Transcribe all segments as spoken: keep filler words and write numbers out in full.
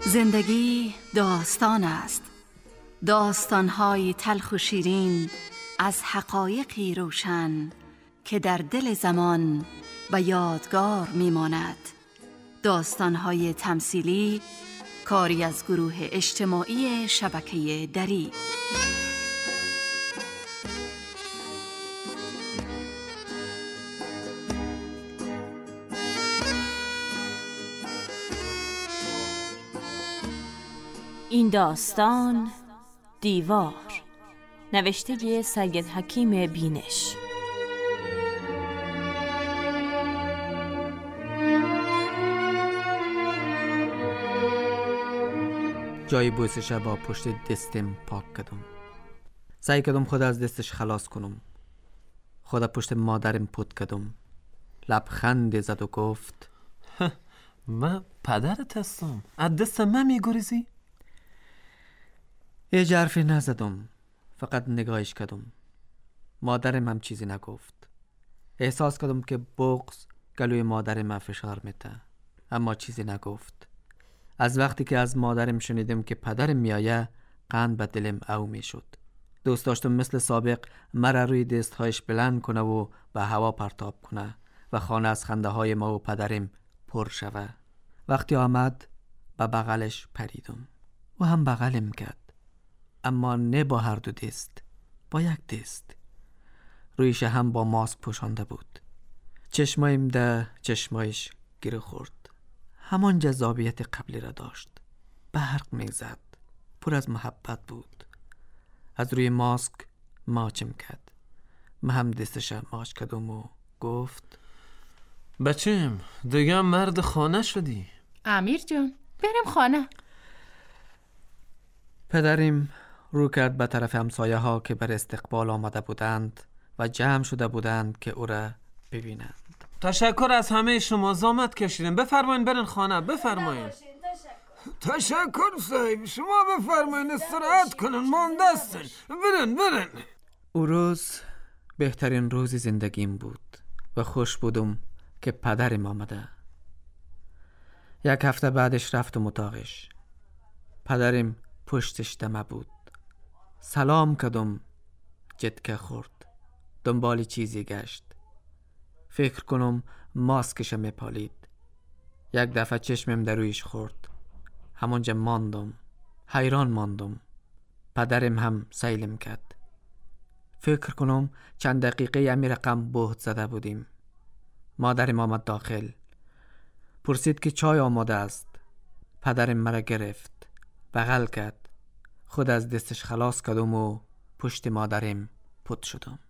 زندگی داستان است، داستان‌های تلخ و شیرین از حقایقی روشن که در دل زمان و یادگار میماند. داستان‌های تمثیلی کاری از گروه اجتماعی شبکه دری. این داستان دیوار، نوشته سید حکیم بینش. جای بوسش با پشت دستم پاک کردم. سعی کردم خود از دستش خلاص کنم. خود پشت مادرم پود کردم. لبخند زد و گفت من پدرت هستم، از دست من میگریزی؟ یه جرفی نزدم، فقط نگاهش کردم. مادرم هم چیزی نگفت. احساس کردم که بغض گلوی مادرم فشار میده، اما چیزی نگفت. از وقتی که از مادرم شنیدم که پدرم میایه، قند به دلم او میشد. دوست داشتم مثل سابق مرا روی دستهایش بلند کنه و به هوا پرتاب کنه و خانه از خنده های ما و پدرم پر شوه. وقتی آمد به بغلش پریدم و هم بغلم کرد، اما نه با هر دو دست، با یک دست. رویش هم با ماسک پوشانده بود. چشمایم ده چشمایش گره خورد. همان جذابیت قبلی را داشت. برق میزد، پر از محبت بود. از روی ماسک ماچم کرد. من هم دستش ماچ کردم و گفت بچم دیگه مرد خانه شدی. امیر جان بریم خانه. پدریم رو کرد به طرف همسایه ها که بر استقبال آمده بودند و جمع شده بودند که او را ببینند. تشکر از همه شما، زحمت کشیدین. بفرمایین برین خانه، بفرمایین. تشکر صاحب، شما بفرمایین استراحت کنن، مانده هستن. برین برین. او روز بهترین روز زندگیم بود و خوش بودم که پدرم آمده. یک هفته بعدش رفتم اتاقش. پدرم پشتش دمه بود. سلام کردم، جدکه خورد. دنبال چیزی گشت. فکر کنم ماسکش میپالید. یک دفعه چشمم در رویش خورد. همونجا ماندم، حیران ماندم. پدرم هم سیلم کرد. فکر کنم چند دقیقه امی رقم بهت زده بودیم. مادرم آمد داخل. پرسید که چای آماده است. پدرم مرا گرفت، بغل کرد. خود از دستش خلاص کردم و پشت مادرم پود شدم.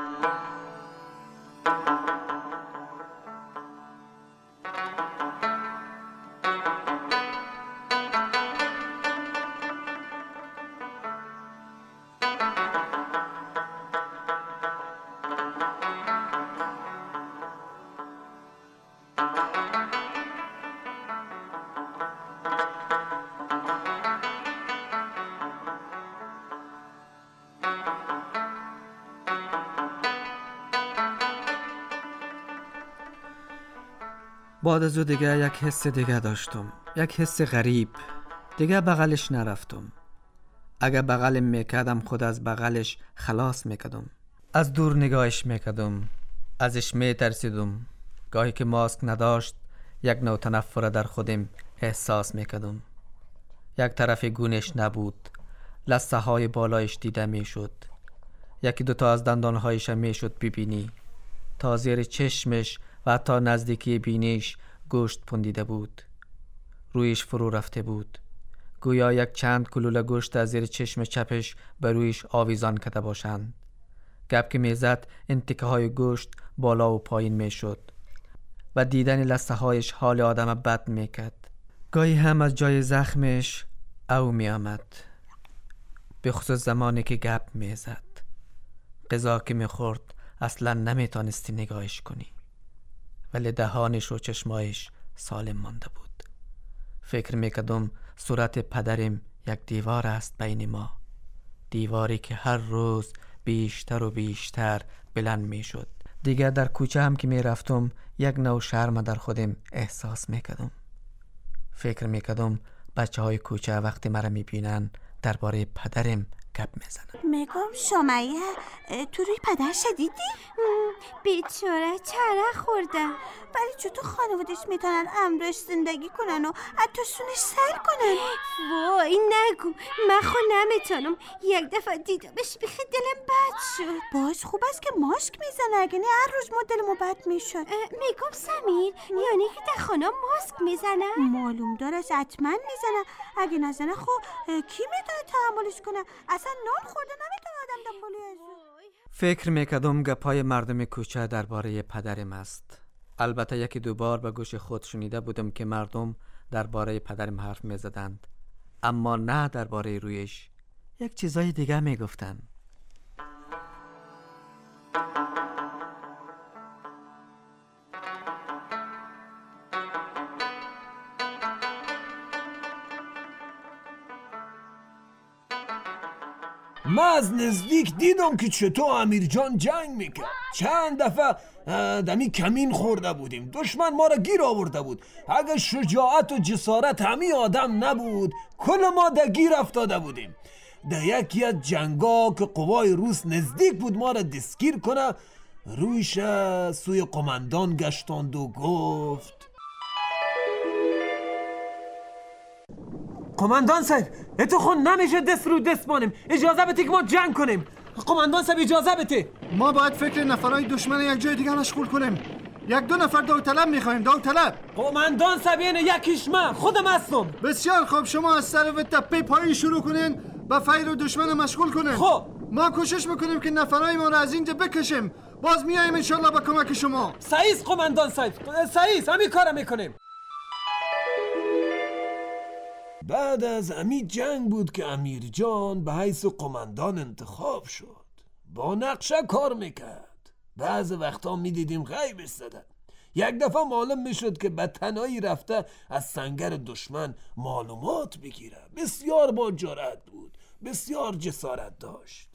بعد از او دیگه یک حس دیگه داشتم، یک حس غریب. دیگه بغلش نرفتم. اگه بغلم میکردم خود از بغلش خلاص میکردم. از دور نگاهش میکردم، ازش میترسیدم. گاهی که ماسک نداشت یک نوع تنفر در خودم احساس میکردم. یک طرف گونش نبود، لثه های بالایش دیده میشد. یکی دوتا از دندانهایش میشد ببینی. تا زیر چشمش و حتی نزدیکی بینیش گوشت پندیده بود. رویش فرو رفته بود. گویا یک چند کلوله گوشت از زیر چشم چپش بر رویش آویزان کرده باشند. گپ که میزد انتکه های گوشت بالا و پایین میشد و دیدن لثه هایش حال آدم بد میکرد. گاهی هم از جای زخمش او میآمد، به خصوص زمانی که گپ میزد. غذا که میخورد اصلا نمیتونستی نگاهش کنی، ولی دهانش و چشمایش سالم مانده بود. فکر میکردم صورت پدرم یک دیوار است بین ما. دیواری که هر روز بیشتر و بیشتر بلند میشد. دیگر در کوچه هم که میرفتم یک نوع شرم در خودم احساس میکردم. فکر میکردم بچه های کوچه وقتی مرا میبینن درباره پدرم گپ میزنن. میگم شمایه تو روی پدر شدیدی؟ بیچاره چرا خورده، ولی چطور خانوادش میتونن امروش زندگی کنن و حتی سونش سر کنن؟ وای نگو، من خود نمیتونم. یک دفعه دیدمش بیخی دلم بد شد. باز خوب است که ماسک میزنه، اگه نه هر روز ما دلمو بد میشد. میگم سمیر یعنی که در خانه ماسک میزنه؟ معلوم داره حتما میزنه، اگه نزنه خب کی میتونه تحملش کنه؟ اصلا نان خورده نمیتونه آدم دنبالی ازو. فکر میکردم گپای مردم کوچه درباره پدرم است. البته یکی دو بار به گوش خود شنیده بودم که مردم درباره پدرم حرف میزدند، اما نه درباره رویش. یک چیزای دیگه میگفتن. من از نزدیک دیدم که چطور امیر جان جنگ میکرد. چند دفعه دمی کمین خورده بودیم، دشمن ما را گیر آورده بود. اگه شجاعت و جسارت همی آدم نبود کل ما در گیر افتاده بودیم. در یکی از جنگا که قوای روس نزدیک بود ما را دستگیر کنه، رویش سوی قماندان گشتاند و گفت: قماندان صاحب اتو خون نمیشه دست رو دست بانیم، اجازه بده که ما جنگ کنیم. قماندان صاحب اجازه بده. ما باید فکر نفرای دشمن یک جای دیگه مشغول کنیم. یک دو نفر داوطلب میخوایم. داوطلب قماندان صاحب اینه یکیش من خودم هستم. بسیار خوب، شما از سر و تپه پایین شروع کنین و فیر و دشمن مشغول کنین. خب ما کوشش میکنیم که نفرای ما رو از اینجا بکشیم، باز میایم انشالله با کمک شما. صحیح قماندان صاحب، صحیح، همین کارو میکنیم. بعد از امی جنگ بود که امیر جان به حیث قماندان انتخاب شد. با نقشه کار میکرد. بعض وقتا میدیدیم غیبش زدن. یک دفعه معلوم میشد که به تنهایی رفته از سنگر دشمن معلومات بگیره. بسیار با جرأت بود، بسیار جسارت داشت.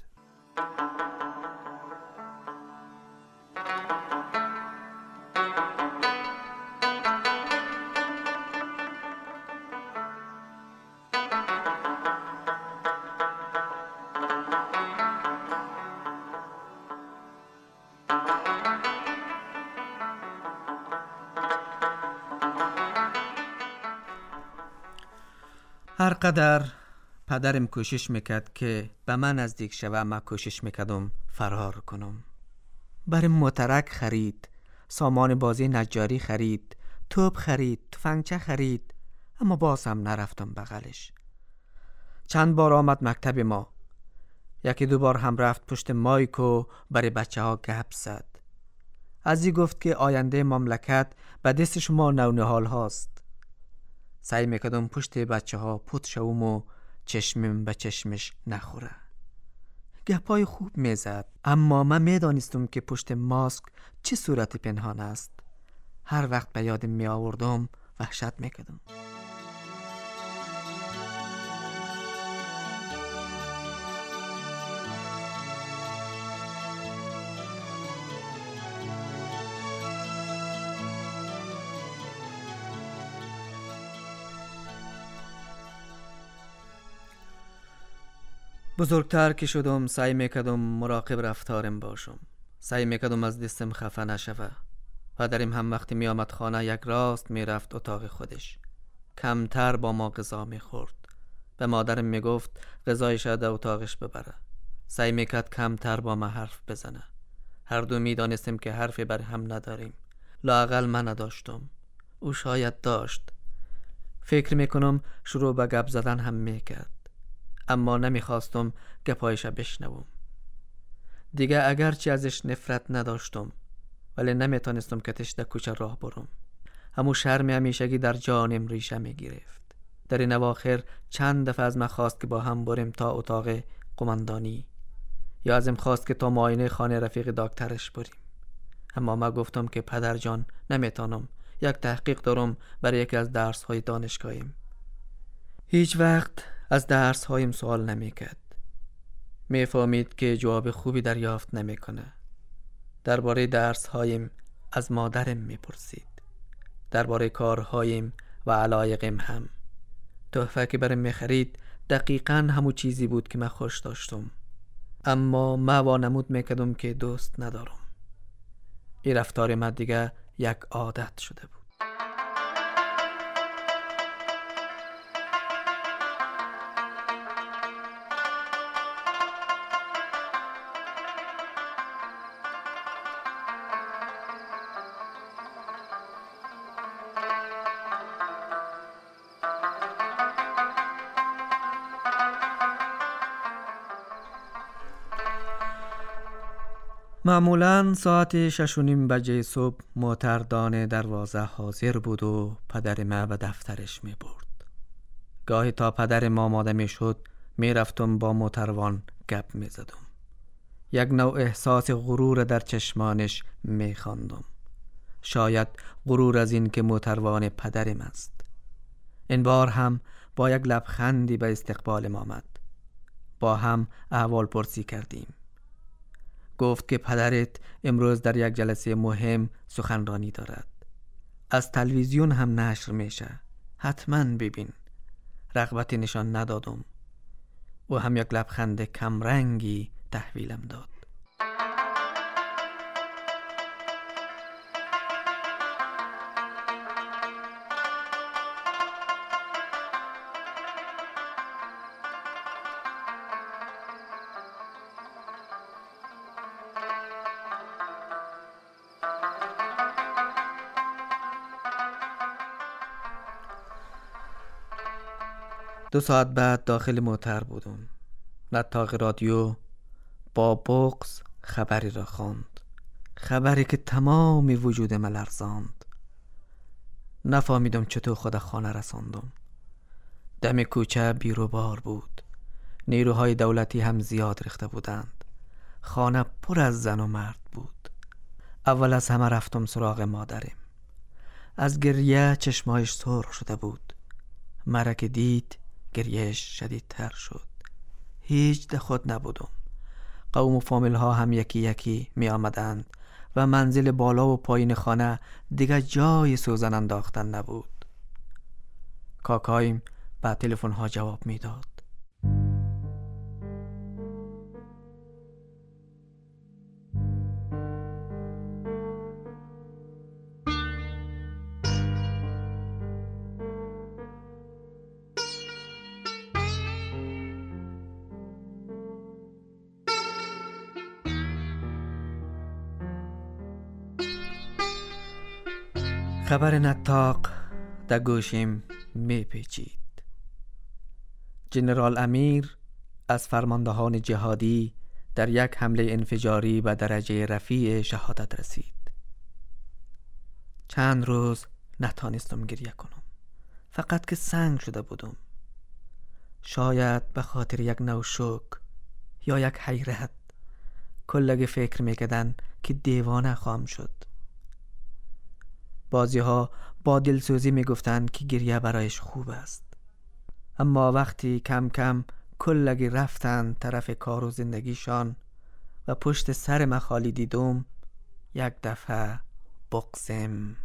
هر قدر پدرم کوشش میکرد که به من نزدیک شوه، ما کوشش میکردم فرار کنم. برم مترک خرید، سامان بازی نجاری خرید، توپ خرید، تفنگچه خرید، اما باز هم نرفتم بغلش. چند بار آمد مکتب ما، یکی دو بار هم رفت پشت مایک و برای بچه ها گپ زد. ازی گفت که آینده مملکت به دست شما نونهال هاست. سعی میکردم پشت بچه ها پوت شوم و چشمم به چشمش نخوره. گپای خوب میزد، اما من میدانستم که پشت ماسک چه صورت پنهان است. هر وقت به یادم می آوردم وحشت میکردم. بزرگتر که شدم سعی میکردم مراقب رفتارم باشم. سعی میکردم از دستم خفه نشوه. پدرم هم وقتی می آمد خانه یک راست میرفت اتاق خودش. کمتر با ما غذا میخورد. به مادرم میگفت غذایش در اتاقش ببره. سعی میکرد کمتر با ما حرف بزنه. هر دو میدانستیم که حرفی بر هم نداریم. لااقل من نداشتم، او شاید داشت. فکر میکنم شروع به گپ زدن هم میکرد، اما نمیخواستم گپایش بشنوم. دیگه اگرچه ازش نفرت نداشتم، ولی نمیتونستم کتش در کوچه راه برم. همو شرم همیشگی در جانم ریشه میگرفت. در این اواخر چند دفعه از من خواست که با هم بریم تا اتاق قماندانی، یا ازم خواست که تا معاینه خانه رفیق دکترش بریم. اما من گفتم که پدر جان نمیتونم، یک تحقیق دارم برای یکی از درس های دانشگاهیم. هیچ وقت از درس هایم سوال نمی کرد. می فهمید که جواب خوبی دریافت نمی کنه. درباره درس هایم از مادرم می پرسید. درباره کارهایم و علایقم هم. تحفه که برای میخرید دقیقاً همون چیزی بود که من خوش داشتم، اما من وانمود میکردم که دوست ندارم. این رفتار من دیگه یک عادت شده بود. معمولاً ساعت شش و نیم بجه صبح موتردان دروازه حاضر بود و پدر ما به دفترش می برد. گاهی تا پدر ما آماده می شد می رفتم با موتروان گپ می زدم. یک نوع احساس غرور در چشمانش می خواندم. شاید غرور از این که موتروان پدرم است. این بار هم با یک لبخندی به استقبال ما آمد. با هم احوال پرسی کردیم. گفت که پدرت امروز در یک جلسه مهم سخنرانی دارد. از تلویزیون هم نشر میشه. حتما ببین. رغبتی نشان ندادم. و هم یک لبخند کمرنگی تحویلم داد. دو ساعت بعد داخل موتر بودم. نطاق رادیو با بغض خبری را خواند. خبری که تمام وجود من لرزاند. نفهمیدم چطور خود خانه رساندم. دم کوچه بیروبار بود. نیروهای دولتی هم زیاد ریخته بودند. خانه پر از زن و مرد بود. اول از همه رفتم سراغ مادرم. از گریه چشمایش سرخ شده بود. مرا که دید گریهش شدیدتر شد. هیچ ده خود نبودم. قوم و فامیل ها هم یکی یکی می آمدند و منزل بالا و پایین خانه دیگه جای سوزن انداختن نبود. کاکایم به تلفن ها جواب می داد. خبر نطاق در گوشیم می پیچید. جنرال امیر از فرماندهان جهادی در یک حمله انفجاری به درجه رفیع شهادت رسید. چند روز نتانستم گریه کنم. فقط که سنگ شده بودم. شاید به خاطر یک نوع شوک یا یک حیرت کلگی فکر میکردن که دیوانه خواهم شد. بعضی ها با دلسوزی میگفتند که گریه برایش خوب است. اما وقتی کم کم کلگی رفتند طرف کار و زندگیشان و پشت سر من خالی دیدم، یک دفعه بغضم